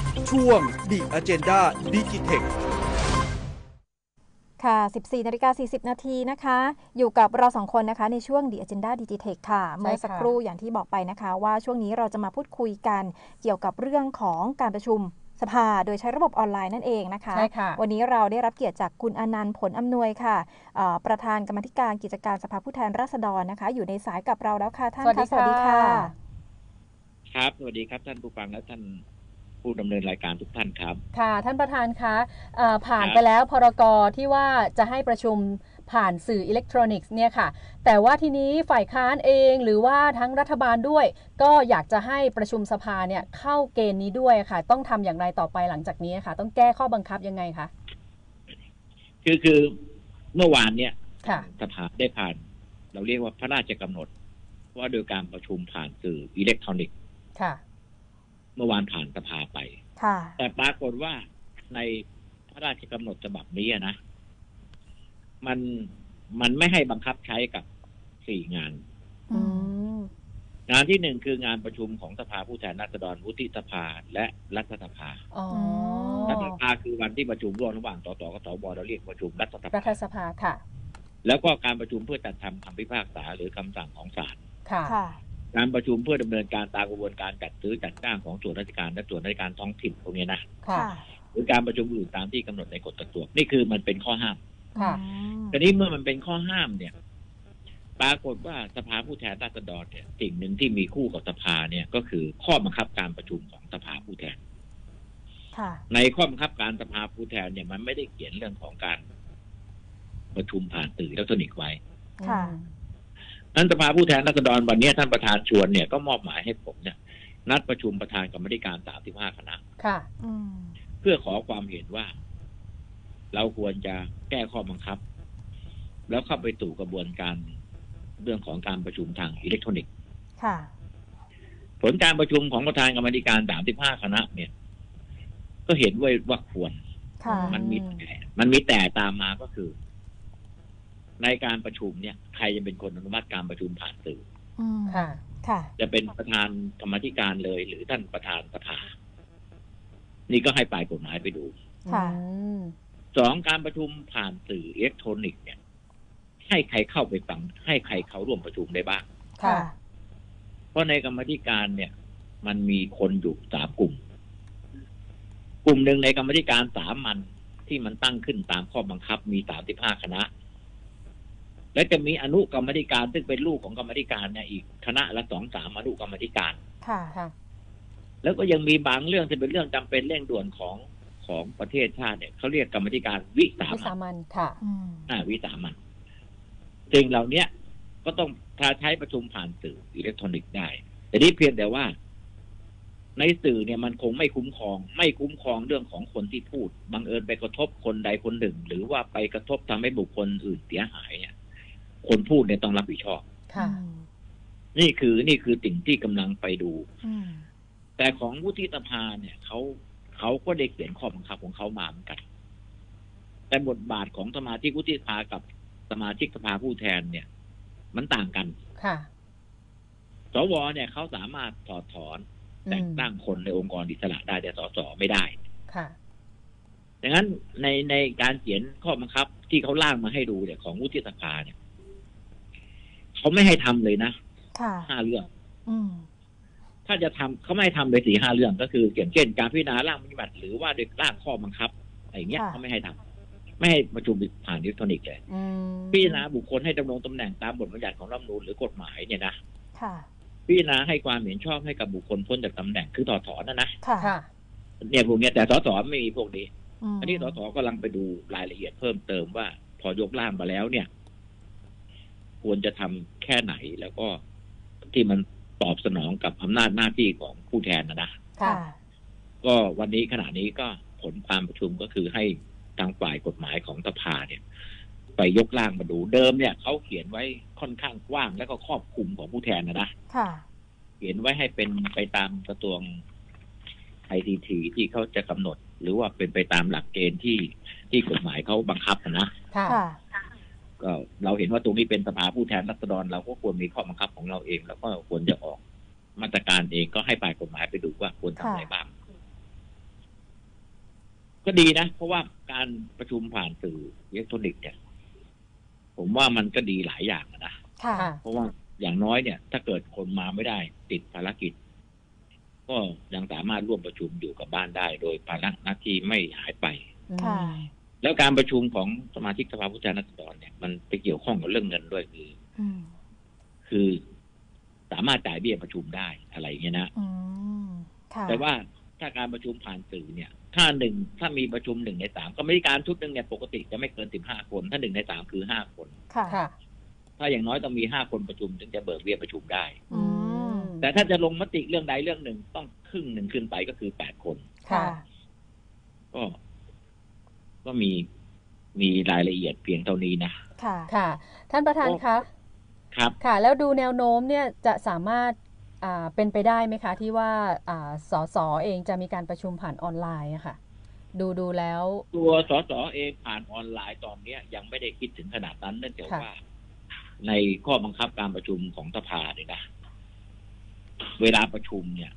ช่วง The Agenda Digitech ค่ะ 14:40 น.นะคะ อยู่กับเรา2คนนะคะในช่วง The Agenda Digitech ค่ะ เมื่อสักครู่อย่างที่บอกไปนะคะว่าช่วงนี้เราจะมาพูดคุยกันเกี่ยวกับเรื่องของการประชุมสภาโดยใช้ระบบออนไลน์นั่นเองนะคะใช่ค่ะวันนี้เราได้รับเกียรติจากคุณอนันต์ผลอำนวยค่ะประธานกรรมาธิการกิจการสภาผู้แทนราษฎรนะคะอยู่ในสายกับเราแล้วค่ะท่านคะสวัสดีค่ะครับสวัสดีครับท่านผู้ฟังและท่านผู้ดำเนินรายการทุกท่านครับค่ะท่านประธานคะผ่านไปแล้วพรกที่ว่าจะให้ประชุมผ่านสื่ออิเล็กทรอนิกส์เนี่ยค่ะแต่ว่าทีนี้ฝ่ายค้านเองหรือว่าทั้งรัฐบาลด้วยก็อยากจะให้ประชุมสภาเนี่ยเข้าเกณฑ์นี้ด้วยค่ะต้องทำอย่างไรต่อไปหลังจากนี้ค่ะต้องแก้ข้อบังคับยังไงคะคือเมื่อวานเนี่ยค่ะสภาได้ผ่านเราเรียกว่าพระราชกำหนดว่าโดยการประชุมผ่านสื่ออิเล็กทรอนิกส์ค่ะเมื่อวานผ่านสภาไปค่ะแต่ปรากฏว่าในพระราชกำหนดฉบับนี้นะมันไม่ให้บังคับใช้กับ4 งานงานที่1คืองานประชุมของสภาผู้แทนราษฎรวุฒิสภาและรัฐสภารัฐสภาคือวันที่ประชุมร่วมระหว่างสสกับสวเราเรียกประชุมรัฐสภาค่ะแล้วก็การประชุมเพื่อจัดทำคำพิพากษาหรือคำสั่งของศาลค่ะการประชุมเพื่อดำเนินการตามกระบวนการจัดซื้อจัดจ้างของส่วนราชการและส่วนราชการท้องถิ่นพวกนี้นะหรือการประชุมอื่นตามที่กำหนดในกฎกระทรวงนี่คือมันเป็นข้อห้ามแต่นี้เมื่อมันเป็นข้อห้ามเนี่ยปรากฏว่าสภาผู้แทนราษฎรเนี่ยสิ่งหนึ่งที่มีคู่กับสภาเนี่ยก็คือข้อบังคับการประชุมของสภาผู้แทนในข้อบังคับการสภาผู้แทนเนี่ยมันไม่ได้เขียนเรื่องของการประชุมผ่านสื่ออิเล็กทรอนิกส์ไว้นั้นสภาผู้แทนราษฎรวันนี้ท่านประธานชวนเนี่ยก็มอบหมายให้ผมเนี่ยนัดประชุมประธานกรรมาธิการ35 คณะเพื่อขอความเห็นว่าเราควรจะแก้ข้อบังคับแล้วเข้าไปสู่กระบวนการเรื่องของการประชุมทางอิเล็กทรอนิกส์ผลการประชุมของประธานกรรมาธิการ35 คณะเนี่ยก็เห็นว่าควรมันมีแต่ตามมาก็คือในการประชุมเนี่ยใครจะเป็นคนอนุมัติการประชุมผ่านสื่อจะเป็นประธานกรรมาธิการเลยหรือท่านประธานสภานี่ก็ให้ฝ่ายกฎหมายไปดู2การประชุมผ่านสื่ออิเล็กทรอนิกส์เนี่ยให้ใครเข้าไปฟังให้ใครเข้าร่วมประชุมได้บ้างเพราะในกรรมาธิการเนี่ยมันมีคนอยู่3 กลุ่มหนึ่งในกรรมาธิการสามัญที่มันตั้งขึ้นตามข้อบังคับมี35 คณะและจะมีอนุกรรมาธิการซึ่งเป็นลูกของกรรมาธิการเนี่ยอีกคณะละ2-3อนุกรรมาธิการแล้วก็ยังมีบางเรื่องที่เป็นเรื่องจำเป็นเร่งด่วนของประเทศชาติเนี่ยเขาเรียกกรรมาธิการวิสามัญค่ะวิสามัญสิ่งเหล่านี้ก็ต้องถ้าใช้ประชุมผ่านสื่ออิเล็กทรอนิกส์ได้แต่นี่เพียงแต่ว่าในสื่อเนี่ยมันคงไม่คุ้มครองเรื่องของคนที่พูดบังเอิญไปกระทบคนใดคนหนึ่งหรือว่าไปกระทบทำให้บุคคลอื่นเสียหายเนี่ยคนพูดเนี่ยต้องรับผิดชอบนี่คือสิ่งที่กำลังไปดูแต่ของวุฒิสภาเนี่ยเขาก็ได้เขียนข้อบังคับของเขามาเหมือนกันแต่บทบาทของสมาชิกวุฒิสภากับสมาชิกสภาผู้แทนเนี่ยมันต่างกันสวเนี่ยเขาสามารถถอดถอนแต่งตั้งคนในองค์กรอิสระได้แต่สสไม่ได้ดังนั้นในการเขียนข้อบังคับที่เขาล่างมาให้ดูเนี่ยของวุฒิสภาเนี่ยเขาไม่ให้ทำเลยนะ5 เรื่องถ้าจะทำเขาไม่ให้ทำเลย4-5 เรื่องก็คืออย่างเช่นการพิจารณาร่างปฏิบัติหรือว่าโดยร่างข้อบังคับอะไรเงี้ยเขาไม่ให้ทำไม่ให้ประชุมผ่านอิเล็กทรอนิกส์เลยพิจารณาบุคคลให้ดำรงตำแหน่งตามบทบัญญัติของรัฐธรรมนูญหรือกฎหมายเนี่ยนะพิจารณาให้ความเห็นชอบให้กับบุคคลพ้นจากตำแหน่งคือถอดถอนนะเนี่ยพวกนี้แต่สสไม่มีพวกนี้อันนี้สสกำลังไปดูรายละเอียดเพิ่มเติมว่าพอยกร่างมาแล้วเนี่ยควรจะทำแค่ไหนแล้วก็ที่มันตอบสนองกับอำนาจหน้าที่ของผู้แทนนะก็วันนี้ขณะนี้ก็ผลการประชุมก็คือให้ทางฝ่ายกฎหมายของสภาเนี่ยไปยกร่างมาดูเดิมเนี่ยเขาเขียนไว้ค่อนข้างกว้างแล้วก็ครอบคลุมของผู้แทนนะเขียนไว้ให้เป็นไปตามกระทรวง ICT ที่เขาจะกำหนดหรือว่าเป็นไปตามหลักเกณฑ์ที่กฎหมายเขาบังคับนะก็เราเห็นว่าตรงนี้เป็นสภาผู้แทนราษฎรเราก็ควรมีข้อบังคับของเราเองแล้วก็ควรจะออกมาตรการเองก็ให้ฝ่ายกฎหมายไปดูว่าควรทำอะไรบ้างก็ดีนะเพราะว่าการประชุมผ่านสื่ออิเล็กทรอนิกส์เนี่ยผมว่ามันก็ดีหลายอย่างนะค่ะเพราะว่าอย่างน้อยเนี่ย ถ้าเกิดคนมาไม่ได้ติดภารกิจ ก็ยังสามารถร่วมประชุมอยู่กับบ้านได้ โดยภาระหน้าที่ไม่หายไปค่ะแล้วการประชุมของสมาชิกสภาผู้แทนราษฎรเนี่ยมันไปเกี่ยวข้องกับเรื่องเงินด้วยคือสามารถจ่ายเบี้ยประชุมได้อะไรอย่างเงี้ยนะแต่ว่าถ้าการประชุมผ่านสื่อเนี่ยถ้ามีประชุม1/3ก็ไม่ได้การชุดหนึ่งเนี่ยปกติจะไม่เกิน15 คนถ้า1/3คือ5 คนค่ะถ้าอย่างน้อยต้องมี5 คนประชุมถึงจะเบิกเบี้ยประชุมได้มแต่ถ้าจะลงมติเรื่องใดเรื่องหนึ่งต้องครึ่งหนึ่งขึ้นไปก็คือ8 คนค่ะก็มีรายละเอียดเพียงเท่านี้นะค่ะค่ะ ท่านประธานคะครับค่ะ แล้วดูแนวโน้มเนี่ยจะสามารถเป็นไปได้ไหมคะที่ว่าสสเองจะมีการประชุมผ่านออนไลน์อะค่ะ ดูแล้วตัวสสเองผ่านออนไลน์ตอนนี้ยังไม่ได้คิดถึงขนาดนั้นเนื่องจากว่าในข้อบังคับการประชุมของสภาเนี่ยนะเวลาประชุมเนี่ย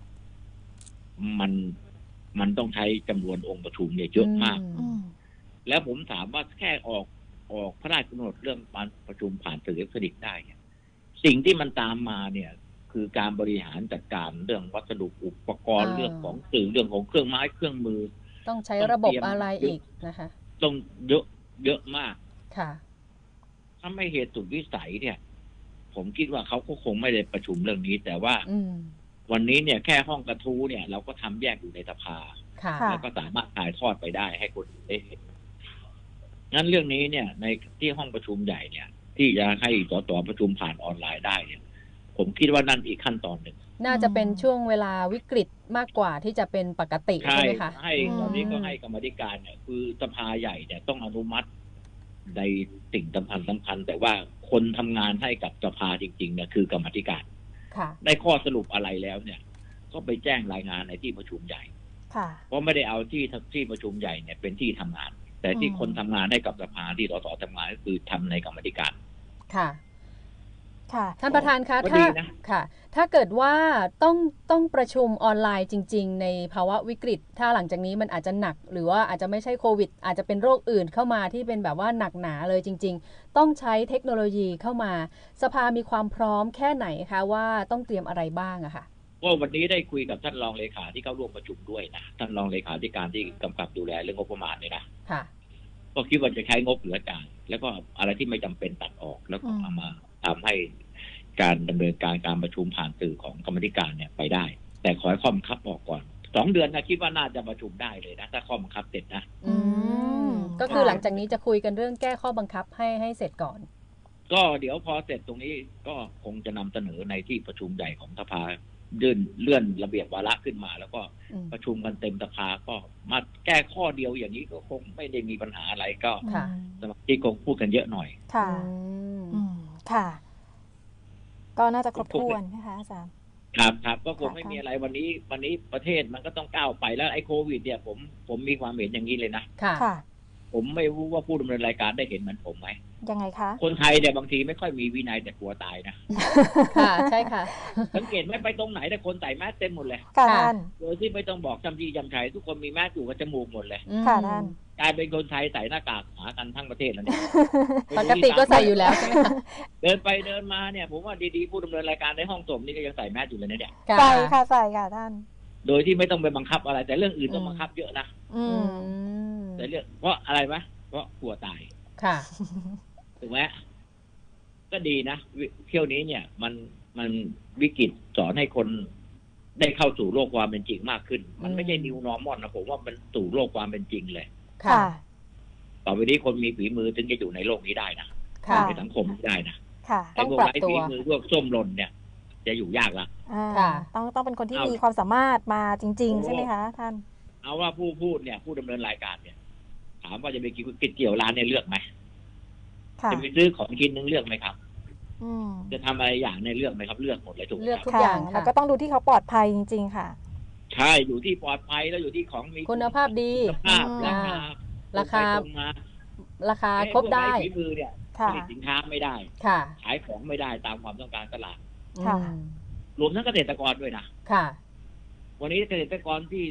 มันต้องใช้จำนวนองค์ประชุมเนี่ยเยอะมากแล้วผมถามว่าแค่ออกพระราชกำหนดเรื่องการประชุมผ่านสื่ออิเล็กทรอนิกส์ได้เนี่ยสิ่งที่มันตามมาเนี่ย คือการบริหารจัดการเรื่องวัสดุอุปกรณ์เรื่องของสื่อเรื่องของเครื่องไม้เครื่องมือต้องใช้ระบบอะไรอีกนะคะต้องเยอะมากค่ะถ้าไม่เหตุสุดวิสัยเนี่ยผมคิดว่าเขาก็คงไม่ได้ประชุมเรื่องนี้แต่ว่าวันนี้เนี่ยแค่ห้องกระทู้เนี่ยเราก็ทำแยกอยู่ในสภาแล้วก็สามารถถ่ายทอดไปได้ให้คนได้เห็นงั้นเรื่องนี้เนี่ยในที่ห้องประชุมใหญ่เนี่ยที่จะให้สสประชุมผ่านออนไลน์ได้เนี่ยผมคิดว่านั่นอีกขั้นตอนหนึ่งน่าจะเป็นช่วงเวลาวิกฤตมากกว่าที่จะเป็นปกติใช่ไหมคะให้ตอนนี้ก็ให้กรรมธิการเนี่ยคือสภาใหญ่เนี่ยต้องอนุมัติในสิ่งสำคัญแต่ว่าคนทำงานให้กับสภาจริงๆเนี่ยคือกรรมธิการได้ข้อสรุปอะไรแล้วเนี่ยก็ไปแจ้งรายงานในที่ประชุมใหญ่เพราะไม่ได้เอาที่ประชุมใหญ่เนี่ยเป็นที่ทำงานแต่ที่คนทำงานให้กับสภาที่สสทำงานก็คือทำในกรรมธิการค่ะท่านประธานคะถ้าเกิดว่าต้องประชุมออนไลน์จริงๆในภาวะวิกฤตถ้าหลังจากนี้มันอาจจะหนักหรือว่าอาจจะไม่ใช่โควิดอาจจะเป็นโรคอื่นเข้ามาที่เป็นแบบว่าหนักหนาเลยจริงๆต้องใช้เทคโนโลยีเข้ามาสภามีความพร้อมแค่ไหนคะว่าต้องเตรียมอะไรบ้างอะค่ะว่าวันนี้ได้คุยกับท่านรองเลขาที่เข้าร่วมประชุมด้วยนะท่านรองเลขาธิการที่กำกับดูแลเรื่องงบประมาณเนี่ยนะก็คิดว่าจะใช้งบเหลือจ่ายแล้วก็อะไรที่ไม่จำเป็นตัดออกแล้วก็เอามาทำให้การดำเนินการประชุมผ่านสื่อของกรรมธิการเนี่ยไปได้แต่ขอให้ข้อบังคับออกก่อน2 เดือนนะคิดว่าน่าจะประชุมได้เลยนะถ้าข้อบังคับเสร็จนะก็คือหลังจากนี้จะคุยกันเรื่องแก้ข้อบังคับให้เสร็จก่อนก็เดี๋ยวพอเสร็จตรงนี้ก็คงจะนำเสนอในที่ประชุมใหญ่ของสภาเลื่อนระเบียบวาระขึ้นมาแล้วก็ประชุมกันเต็มสภาก็มาแก้ข้อเดียวอย่างนี้ก็คงไม่ได้มีปัญหาอะไรก็สมาชิกคงพูดกันเยอะหน่อยค่ะก็น่าจะครบถ้วนนะคะอาจารย์ครับก็คงไม่มีอะไรวันนี้ประเทศมันก็ต้องก้าวไปแล้วไอ้โควิดเนี่ยผมมีความเห็นอย่างนี้เลยนะค่ะผมไม่รู้ว่าผู้ดำเนินรายการได้เห็นเหมือนผมไหมยังไงคะคนไทยเนี่ยบางทีไม่ค่อยมีวินัยแต่กลัวตายนะค่ะใช่ค่ะสังเกตไม่ไปตรงไหนแต่คนใส่แมสเต็มหมดเลยค่ะท่านโดยที่ไม่ต้องบอกจำที่จำชัยทุกคนมีแมสอยู่กับจมูกหมดเลยค่ะท่านกลายเป็นคนไทยใส่หน้ากากหากันทั้งประเทศแล้วเนี่ยปกติก็ใส่อยู่แล้วใช่ไหมคะเดินไปเดินมาเนี่ยผมว่าดีๆผู้ดำเนินรายการในห้องส่งนี่ก็ยังใส่แมสอยู่เลยนะเนี่ยใส่ค่ะท่านโดยที่ไม่ต้องไปบังคับอะไรแต่เรื่องอื่นต้องบังคับเยอะนะแต่เรื่องเพราะอะไรวะเพราะกลัวตายค่ะถูกไหมก็ดีนะเที่ยวนี้เนี่ยมันวิกฤตสอนให้คนได้เข้าสู่โลกความเป็นจริงมากขึ้นมันไม่ใช่ new normal นะผมว่ามันสู่โลกความเป็นจริงเลยค่ะต่อไปนี้คนมีฝีมือถึงจะอยู่ในโลกนี้ได้นะในสังคมได้นะไอ้พวกไร้ฝีมือพวกส้มหล่นเนี่ยจะอยู่ยากละต้องเป็นคนที่มีความสามารถมาจริงๆใช่ไหมคะท่านเอาว่าผู้พูดเนี่ยผู้ดำเนินรายการเนี่ยถามว่าจะไปกินเกี่ยวร้านเนี่ยเลือกไหมจะไปซื้อของกินนึงเลือกไหมครับจะทำอะไรอย่างในเลือกไหมครับเลือกหมดเลยถูกเลือกทุกอย่างแล้วก็ต้องดูที่เขาปลอดภัยจริงๆค่ะใช่อยู่ที่ปลอดภัยแล้วอยู่ที่ของมีคุณภาพดีราคาครบได้ฝีมือเนี่ยผลิตสินค้าไม่ได้ขายของไม่ได้ตามความต้องการตลาดรวมทั้งเกษตรกรด้วยนะค่ะวันนี้เกษตรกรที่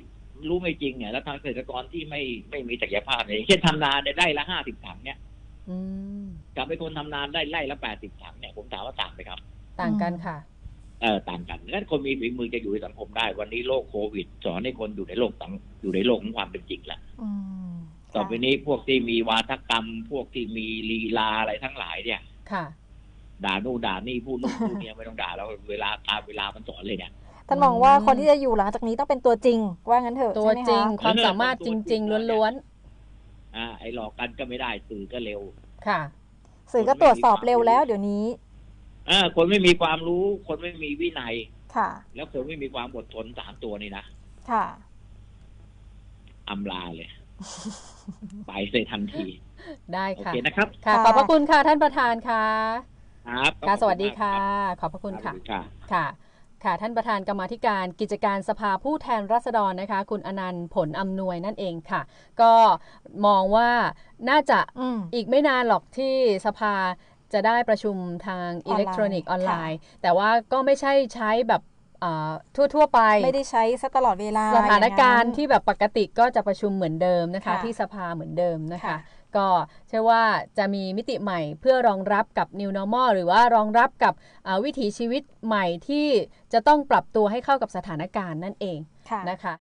รู้ไม่จริงเนี่ยแล้วทางเกษตรกรที่ไม่มีศักยภาพเนี่ยเช่นทำนาได้ละ50 ถังเนี่ยกับเป็นคนทำนาได้ไร่ละ80 ถังเนี่ยผมถามว่าต่างไหมครับต่างกันค่ะต่างกันงั้นคนมีฝีมือจะอยู่ในสังคมได้วันนี้โรคโควิดสอนให้คนอยู่ในโลกของความเป็นจริงละต่อไปนี้พวกที่มีวาทกรรมพวกที่มีลีลาอะไรทั้งหลายเนี่ยค่ะด่านู่นด่านี่พูดนู่นพูดนี่ไม่ต้องด่าแล้วเวลามันสอนเลยเนี่ยท่านมองว่าคนที่จะอยู่หลังจากนี้ต้องเป็นตัวจริงว่างั้นเถอะตัวจริงความสามารถจริงๆล้วนๆไอ้หลอกกันก็ไม่ได้สื่อก็เร็วค่ะสื่อก็ตรวจสอบเร็วแล้วเดี๋ยวนี้คนไม่มีความรู้คนไม่มีวินัยค่ะแล้วคนไม่มีความอดทน3 ตัวนี่นะค่ะอำลาเลยไปเลยทันทีได้ค่ะโอเคนะครับค่ะขอบพระคุณค่ะท่านประธานค่ะครับค่ะสวัสดีค่ะขอบพระคุณค่ะค่ะค่ะท่านประธานกรรมาธิการกิจการสภาผู้แทนราษฎรนะคะคุณอนันต์ผลอำนวยนั่นเองค่ะก็มองว่าน่าจะอีกไม่นานหรอกที่สภาจะได้ประชุมทางอิเล็กทรอนิกส์ออนไลน์แต่ว่าก็ไม่ใช่ใช้แบบทั่วไปไม่ได้ใช้ซะตลอดเวลาสถานการณ์ที่แบบปกติก็จะประชุมเหมือนเดิมนะคะที่สภาเหมือนเดิมนะคะก็เชื่อว่าจะมีมิติใหม่เพื่อรองรับกับ New Normal หรือว่ารองรับกับวิถีชีวิตใหม่ที่จะต้องปรับตัวให้เข้ากับสถานการณ์นั่นเองนะคะ